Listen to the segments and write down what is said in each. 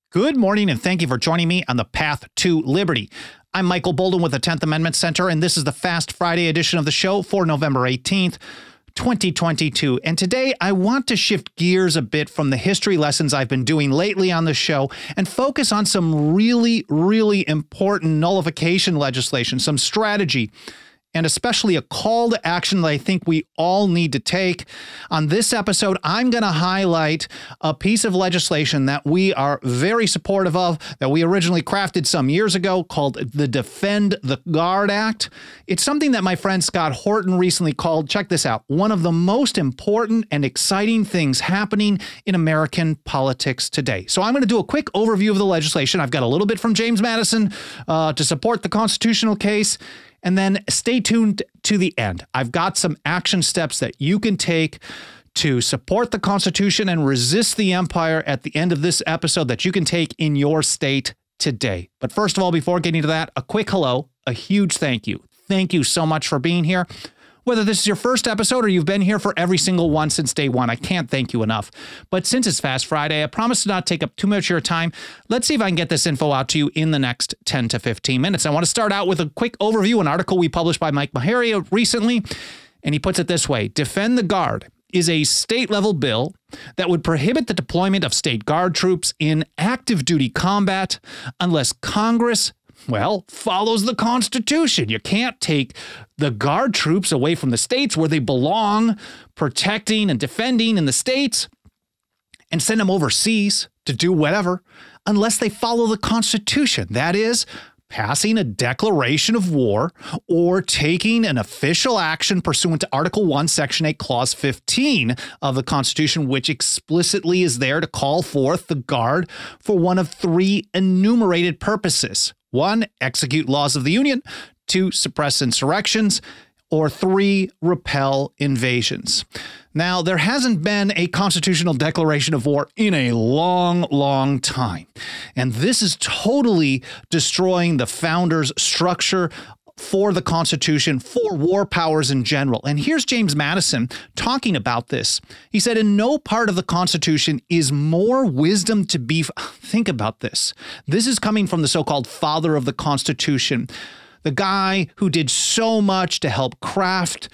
Good morning, and thank you for joining me on the Path to Liberty. I'm Michael Bolden with the 10th Amendment Center, and this is the Fast Friday edition of the show for November 18th, 2022. And today I want to shift gears a bit from the history lessons I've been doing lately on the show and focus on some really important nullification legislation, some strategy, and especially a call to action that I think we all need to take. On this episode, I'm going to highlight a piece of legislation that we are very supportive of, that we originally crafted some years ago, called the Defend the Guard Act. It's something that my friend Scott Horton recently called, check this out, one of the most important and exciting things happening in American politics today. So I'm going to do a quick overview of the legislation. I've got a little bit from James Madison to support the constitutional case. And then stay tuned to the end. I've got some action steps that you can take to support the Constitution and resist the empire at the end of this episode that you can take in your state today. But first of all, before getting to that, a quick hello, a huge thank you. Thank you so much for being here. Whether this is your first episode or you've been here for every single one since day one, I can't thank you enough. But since it's Fast Friday, I promise to not take up too much of your time. Let's see if I can get this info out to you in the next 10 to 15 minutes. I want to start out with a quick overview, an article we published by Mike Maharia recently, and he puts it this way: Defend the Guard is a state-level bill that would prohibit the deployment of state guard troops in active duty combat unless Congress follows the Constitution. You can't take the guard troops away from the states where they belong, protecting and defending in the states, and send them overseas to do whatever, unless they follow the Constitution. That is, passing a declaration of war or taking an official action pursuant to Article 1, Section 8, Clause 15 of the Constitution, which explicitly is there to call forth the Guard for one of three enumerated purposes. 1, execute laws of the Union. 2, suppress insurrections. Or 3, repel invasions. Now, there hasn't been a constitutional declaration of war in a long time. And this is totally destroying the founders' structure for the Constitution, for war powers in general. And here's James Madison talking about this. He said, in no part of the Constitution is more wisdom to be... Think about this. This is coming from the so-called father of the Constitution, the guy who did so much to help craft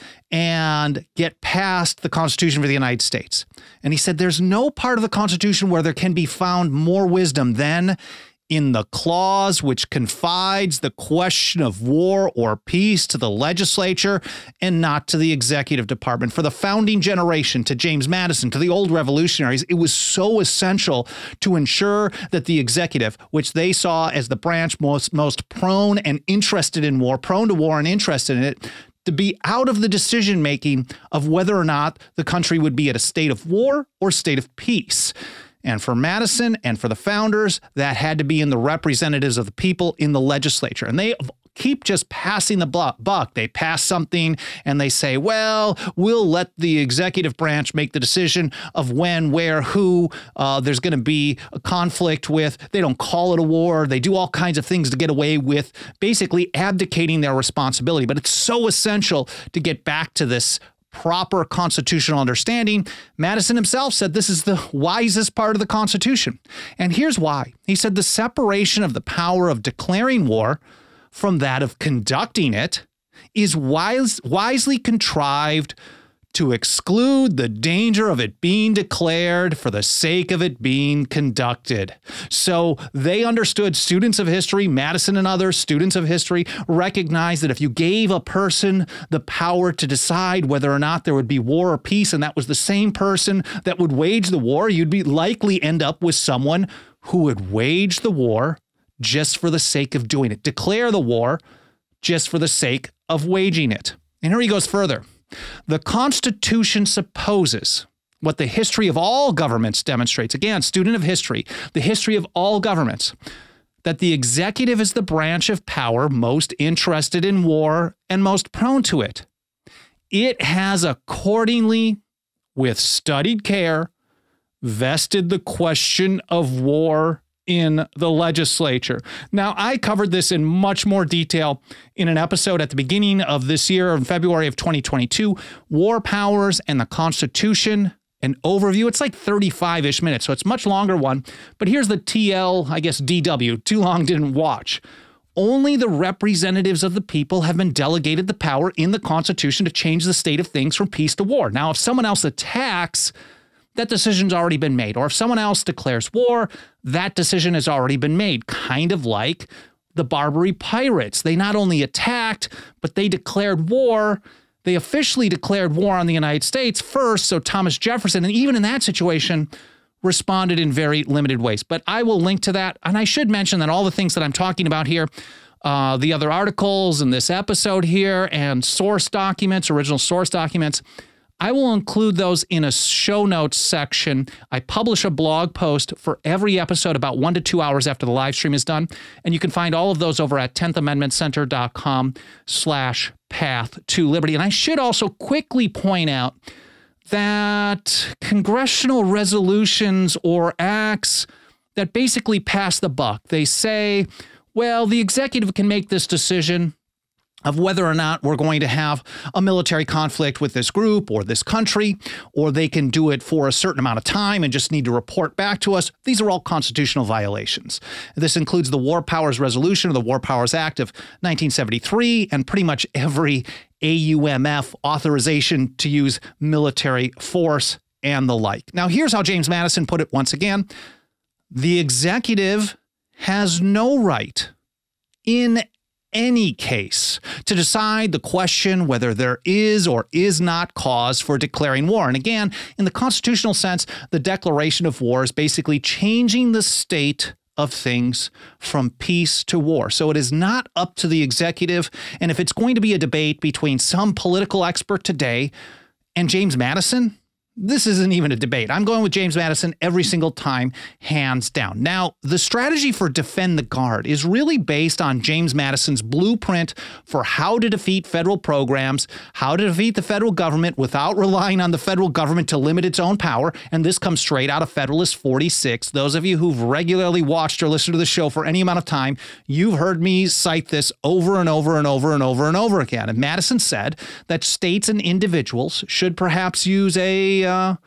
and get past the Constitution for the United States. And he said, there's no part of the Constitution where there can be found more wisdom than in the clause which confides the question of war or peace to the legislature and not to the executive department. For the founding generation, to James Madison, to the old revolutionaries, it was so essential to ensure that the executive, which they saw as the branch most prone and interested in war, prone to war and interested in it, to be out of the decision-making of whether or not the country would be at a state of war or state of peace. And for Madison and for the founders, that had to be in the representatives of the people in the legislature. And they keep just passing the buck. They pass something and they say, well, we'll let the executive branch make the decision of when, where, who there's going to be a conflict with. They don't call it a war. They do all kinds of things to get away with basically abdicating their responsibility. But it's so essential to get back to this proper constitutional understanding. Madison himself said this is the wisest part of the Constitution. And here's why. He said the separation of the power of declaring war from that of conducting it is wisely contrived to exclude the danger of it being declared for the sake of it being conducted. So they understood, students of history, Madison and other students of history, recognized that if you gave a person the power to decide whether or not there would be war or peace, and that was the same person that would wage the war, you'd be likely end up with someone who would wage the war just for the sake of doing it, declare the war just for the sake of waging it. And here he goes further. The Constitution supposes what the history of all governments demonstrates. Again, student of history, the history of all governments, that the executive is the branch of power most interested in war and most prone to it. It has accordingly, with studied care, vested the question of war in the legislature. Now, I covered this in much more detail in an episode at the beginning of this year, in February of 2022, War Powers and the Constitution. an overview. It's like 35-ish minutes, so it's a much longer one. But here's the TL, I guess, DW. Too long, didn't watch. Only the representatives of the people have been delegated the power in the Constitution to change the state of things from peace to war. Now, if someone else attacks, that decision's already been made. Or if someone else declares war, that decision has already been made. Kind of like the Barbary Pirates. They not only attacked, but they declared war. They officially declared war on the United States first. So Thomas Jefferson, and even in that situation, responded in very limited ways. But I will link to that. And I should mention that all the things that I'm talking about here, the other articles in this episode here and source documents, original source documents, I will include those in a show notes section. I publish a blog post for every episode about 1 to 2 hours after the live stream is done. And you can find all of those over at 10thamendmentcenter.com/path to liberty. And I should also quickly point out that congressional resolutions or acts that basically pass the buck. They say, well, the executive can make this decision of whether or not we're going to have a military conflict with this group or this country, or they can do it for a certain amount of time and just need to report back to us. These are all constitutional violations. This includes the War Powers Resolution or the War Powers Act of 1973 and pretty much every AUMF authorization to use military force and the like. Now, here's how James Madison put it once again. The executive has no right in any case to decide the question whether there is or is not cause for declaring war. And again, in the constitutional sense, the declaration of war is basically changing the state of things from peace to war. So it is not up to the executive. And if it's going to be a debate between some political expert today and James Madison, this isn't even a debate. I'm going with James Madison every single time, hands down. Now, the strategy for Defend the Guard is really based on James Madison's blueprint for how to defeat federal programs, how to defeat the federal government without relying on the federal government to limit its own power. And this comes straight out of Federalist 46. Those of you who've regularly watched or listened to the show for any amount of time, you've heard me cite this over and over and over and over and over again. And Madison said that states and individuals should perhaps use a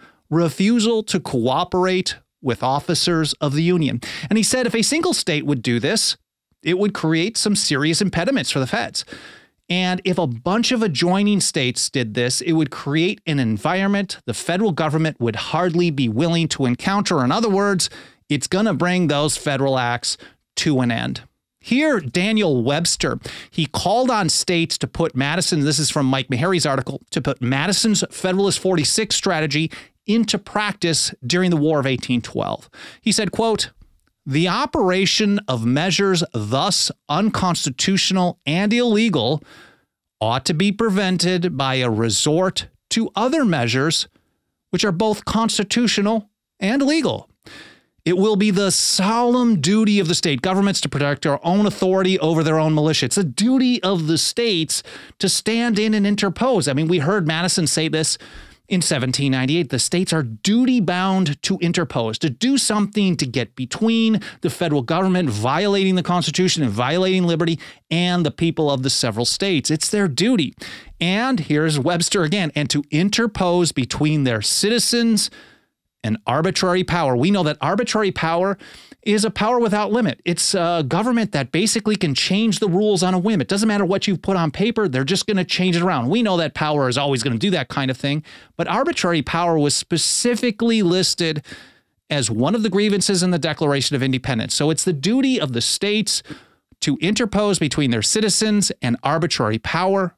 refusal to cooperate with officers of the Union. And he said if a single state would do this, it would create some serious impediments for the feds. And if a bunch of adjoining states did this, it would create an environment the federal government would hardly be willing to encounter. In other words, it's going to bring those federal acts to an end. Here, Daniel Webster, he called on states to put Madison, this is from Mike Meharry's article, to put Madison's Federalist 46 strategy into practice during the War of 1812. He said, quote, "The operation of measures thus unconstitutional and illegal ought to be prevented by a resort to other measures which are both constitutional and legal. It will be the solemn duty of the state governments to protect their own authority over their own militia. It's a duty of the states to stand in and interpose." I mean, we heard Madison say this in 1798. The states are duty-bound to interpose, to do something to get between the federal government violating the Constitution and violating liberty and the people of the several states. It's their duty. And here's Webster again, and to interpose between their citizens and arbitrary power. We know that arbitrary power is a power without limit. It's a government that basically can change the rules on a whim. It doesn't matter what you've put on paper, they're just going to change it around. We know that power is always going to do that kind of thing, but arbitrary power was specifically listed as one of the grievances in the Declaration of Independence. So it's the duty of the states to interpose between their citizens and arbitrary power.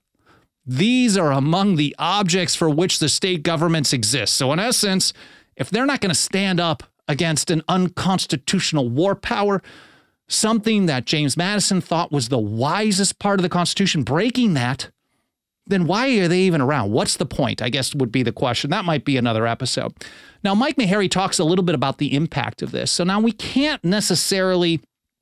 These are among the objects for which the state governments exist. So in essence, if they're not going to stand up against an unconstitutional war power, something that James Madison thought was the wisest part of the Constitution, breaking that, then why are they even around? What's the point, I guess would be the question. That might be another episode. Now, Mike Meharry talks a little bit about the impact of this. So now we can't necessarily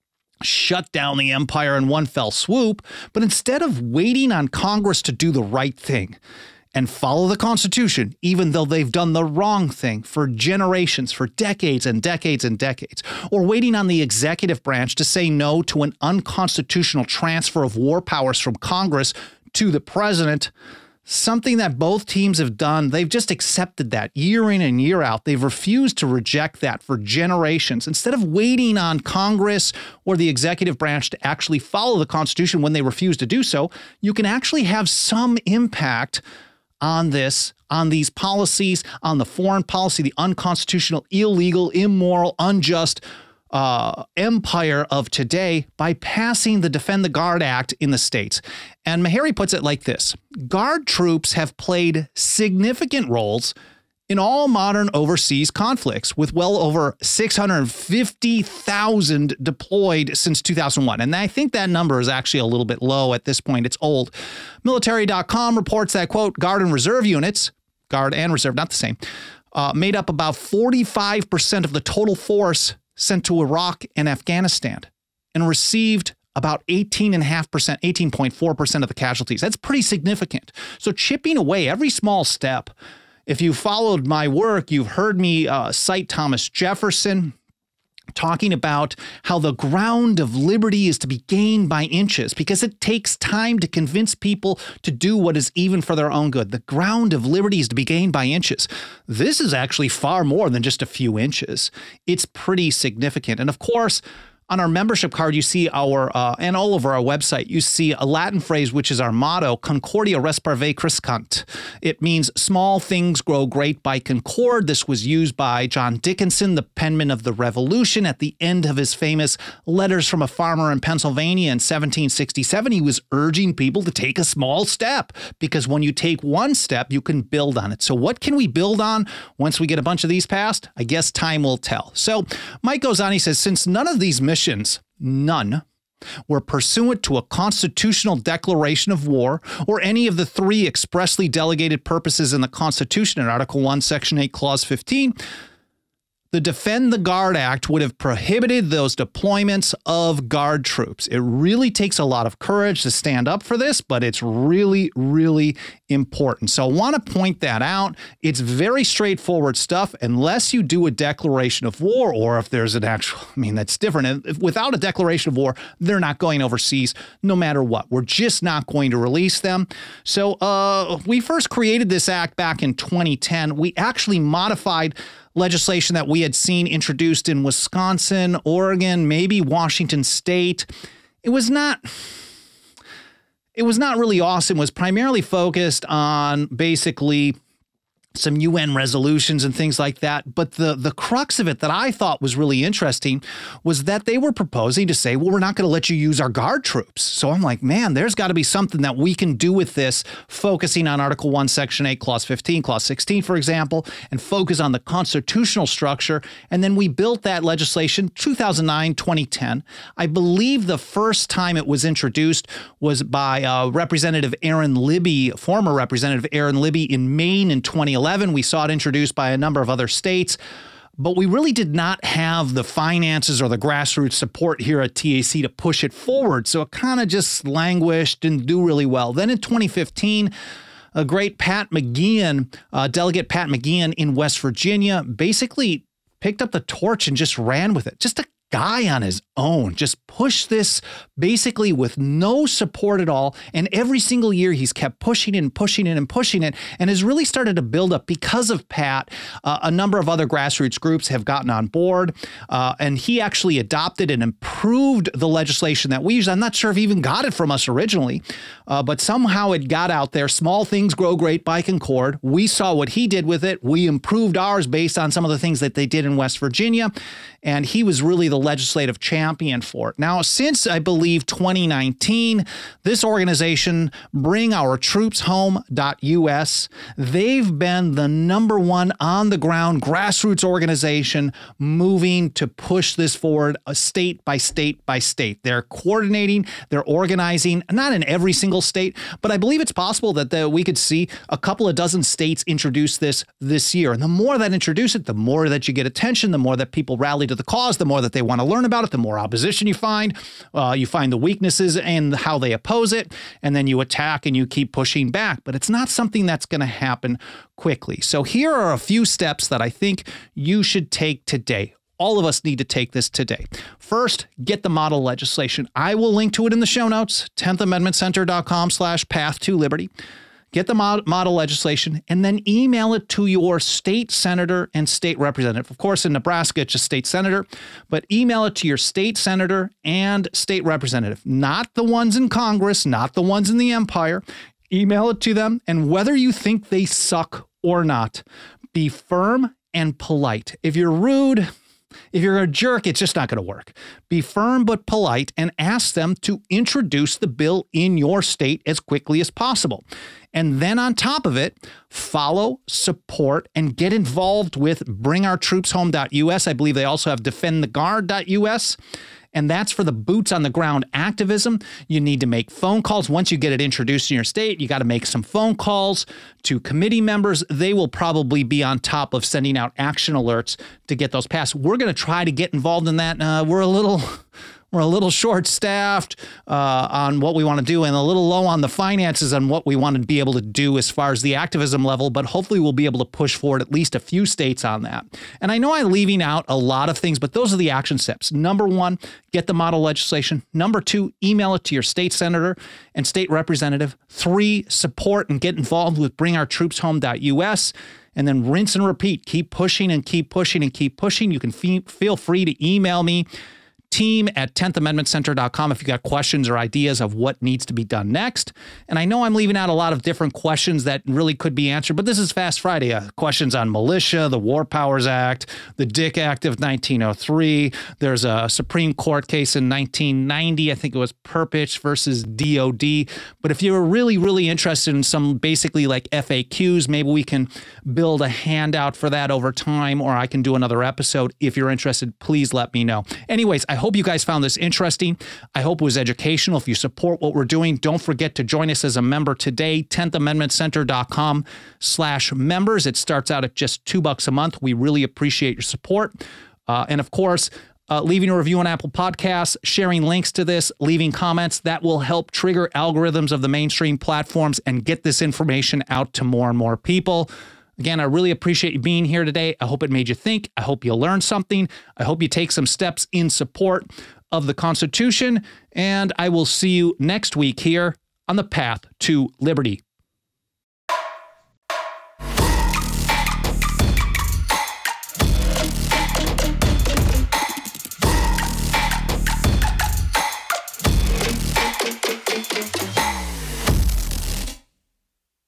shut down the empire in one fell swoop, but instead of waiting on Congress to do the right thing and follow the Constitution, even though they've done the wrong thing for generations, for decades and decades and decades, or waiting on the executive branch to say no to an unconstitutional transfer of war powers from Congress to the president, something that both teams have done. They've just accepted that year in and year out. They've refused to reject that for generations. Instead of waiting on Congress or the executive branch to actually follow the Constitution when they refuse to do so, you can actually have some impact on this, on these policies, on the foreign policy, the unconstitutional, illegal, immoral, unjust empire of today by passing the Defend the Guard Act in the states. And Meharry puts it like this: Guard troops have played significant roles in all modern overseas conflicts, with well over 650,000 deployed since 2001. And I think that number is actually a little bit low at this point. It's old. Military.com reports that, quote, Guard and Reserve units, Guard and Reserve, not the same, made up about 45% of the total force sent to Iraq and Afghanistan and received about 18.4% of the casualties. That's pretty significant. So chipping away every small step. If you followed my work, you've heard me cite Thomas Jefferson talking about how the ground of liberty is to be gained by inches because it takes time to convince people to do what is even for their own good. The ground of liberty is to be gained by inches. This is actually far more than just a few inches. It's pretty significant. And of course, on our membership card, you see our, and all over our website, you see a Latin phrase, which is our motto, Concordia res parve crescant. It means small things grow great by concord. This was used by John Dickinson, the penman of the Revolution, at the end of his famous Letters from a Farmer in Pennsylvania in 1767. He was urging people to take a small step because when you take one step, you can build on it. So what can we build on once we get a bunch of these passed? I guess time will tell. So Mike goes on, he says, since none of these missions, none, were pursuant to a constitutional declaration of war or any of the three expressly delegated purposes in the Constitution in Article 1, Section 8, Clause 15, the Defend the Guard Act would have prohibited those deployments of Guard troops. It really takes a lot of courage to stand up for this, but it's really, really important. So I want to point that out. It's very straightforward stuff unless you do a declaration of war or if there's an actual, that's different. Without a declaration of war, they're not going overseas no matter what. We're just not going to release them. So we first created this act back in 2010. We actually modified legislation that we had seen introduced in Wisconsin, Oregon, maybe Washington State. It was not really awesome. It was primarily focused on basically some UN resolutions and things like that. But the crux of it that I thought was really interesting was that they were proposing to say, well, we're not going to let you use our Guard troops. So I'm like, man, there's got to be something that we can do with this, focusing on Article 1, Section 8, Clause 15, Clause 16, for example, and focus on the constitutional structure. And then we built that legislation 2009, 2010. I believe the first time it was introduced was by Representative Aaron Libby, former Representative Aaron Libby in Maine in 2011. We saw it introduced by a number of other states, but we really did not have the finances or the grassroots support here at TAC to push it forward. So it kind of just languished, didn't do really well. Then in 2015, a great Pat McGeehan, Delegate Pat McGeehan in West Virginia, basically picked up the torch and just ran with it. Just a guy on his own, just pushed this basically with no support at all. And every single year he's kept pushing it and pushing it and pushing it and has really started to build up because of Pat. A number of other grassroots groups have gotten on board and he actually adopted and improved the legislation that we use. I'm not sure if he even got it from us originally, but somehow it got out there. Small things grow great by concord. We saw what he did with it. We improved ours based on some of the things that they did in West Virginia. And he was really the legislative champion for it. Now, since I believe 2019, this organization, BringOurTroopsHome.us, they've been the #1 on the ground grassroots organization moving to push this forward state by state by state. They're coordinating, they're organizing, not in every single state, but I believe it's possible that we could see a couple of dozen states introduce this year. And the more that introduce it, the more that you get attention, the more that people rally to the cause, the more that they want to learn about it, the more opposition you find the weaknesses and how they oppose it, and then you attack and you keep pushing back. But it's not something that's going to happen quickly. So here are a few steps that I think you should take today. All of us need to take this today. First, get the model legislation. I will link to it in the show notes, 10thamendmentcenter.com/path to liberty. get the model legislation, and then email it to your state senator and state representative. Of course, in Nebraska, it's just state senator, but email it to your state senator and state representative, not the ones in Congress, not the ones in the empire. Email it to them, and whether you think they suck or not, be firm and polite. If you're rude, if you're a jerk, it's just not going to work. Be firm but polite and ask them to introduce the bill in your state as quickly as possible. And then on top of it, follow, support, and get involved with bringourtroopshome.us. I believe they also have defendtheguard.us. And that's for the boots on the ground activism. You need to make phone calls. Once you get it introduced in your state, you got to make some phone calls to committee members. They will probably be on top of sending out action alerts to get those passed. We're going to try to get involved in that. We're a little short-staffed on what we want to do and a little low on the finances on what we want to be able to do as far as the activism level, but hopefully we'll be able to push forward at least a few states on that. And I know I'm leaving out a lot of things, but those are the action steps. Number one, get the model legislation. Number two, email it to your state senator and state representative. 3, support and get involved with bringourtroopshome.us. And then rinse and repeat. Keep pushing and keep pushing and keep pushing. You can feel free to email me, team@10thamendmentcenter.com, if you got questions or ideas of what needs to be done next. And I know I'm leaving out a lot of different questions that really could be answered, but this is Fast Friday. Questions on militia, the War Powers Act, the Dick Act of 1903. There's a Supreme Court case in 1990. I think it was Perpich versus DOD. But if you're really, really interested in some basically like FAQs, maybe we can build a handout for that over time, or I can do another episode. If you're interested, please let me know. Anyways, I hope you guys found this interesting. I hope it was educational. If you support what we're doing, don't forget to join us as a member today, 10thamendmentcenter.com/members. It starts out at just $2 a month. We really appreciate your support. And of course, leaving a review on Apple Podcasts, sharing links to this, leaving comments, that will help trigger algorithms of the mainstream platforms and get this information out to more and more people. Again, I really appreciate you being here today. I hope it made you think. I hope you learned something. I hope you take some steps in support of the Constitution. And I will see you next week here on the path to liberty.